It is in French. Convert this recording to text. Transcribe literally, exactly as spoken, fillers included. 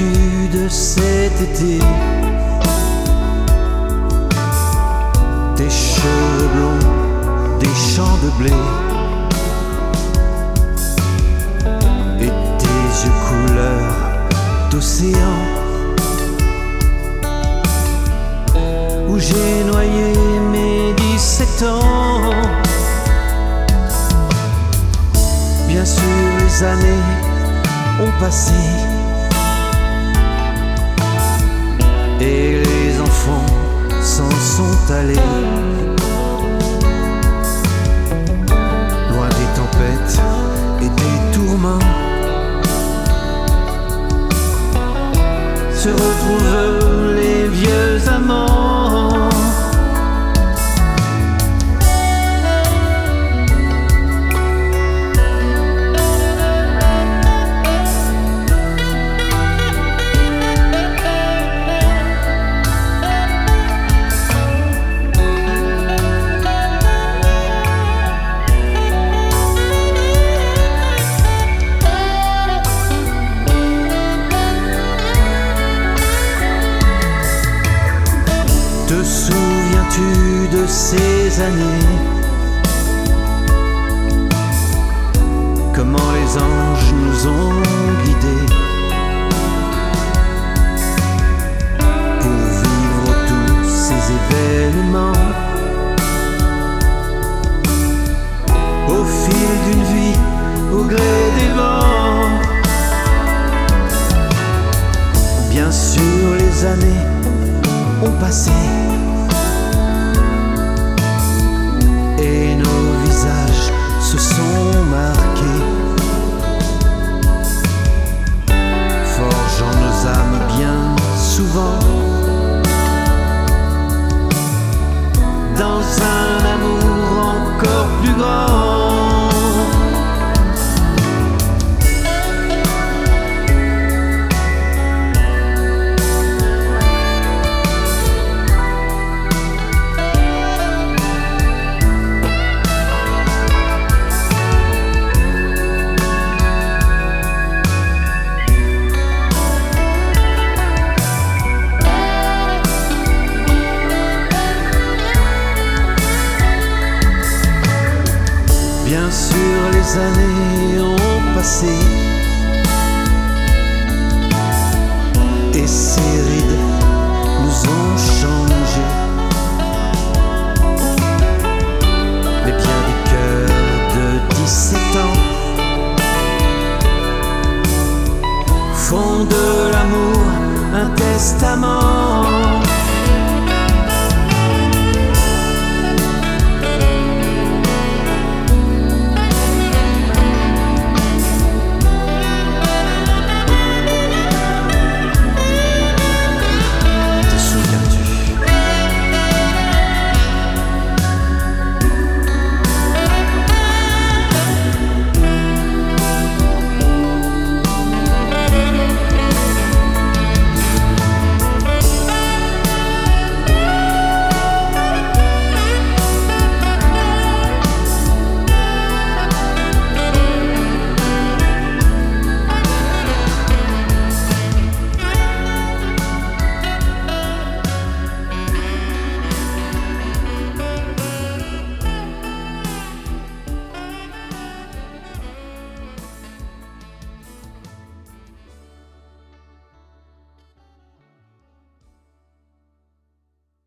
souviens-tu de cet été? Tes cheveux blonds, des champs de blé, et tes yeux couleur d'océan, où j'ai noyé mes dix-sept ans. Bien sûr, les années ont passé et les enfants s'en sont allés, loin des tempêtes et des tourments. Se retrouvent les vieux amants. Te souviens-tu de ces années? Comment les anges nous ont guidés pour vivre tous ces événements, au fil d'une vie, au gré des vents. Bien sûr, les années ont passé et nos visages se sont marqués, forgeant nos âmes bien souvent dans un amour encore plus grand. Bien sûr, les années ont passé et ces rides nous ont changés, mais bien des cœurs de dix-sept ans font de l'amour un testament.